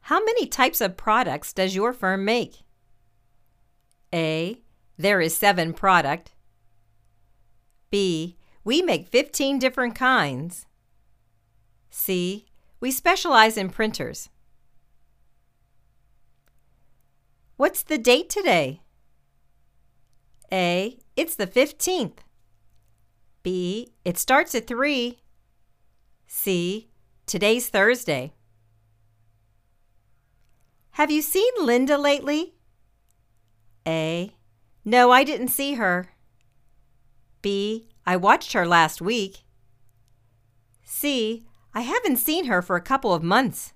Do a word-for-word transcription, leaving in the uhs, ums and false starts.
How many types of products does your firm make? A. There is seven product. B. We make fifteen different kinds. C. We specialize in printers. What's the date today? A. It's the fifteenth. B. It starts at three. C. Today's Thursday. Have you seen Linda lately? A. No, I didn't see her. B. I watched her last week. C. I haven't seen her for a couple of months.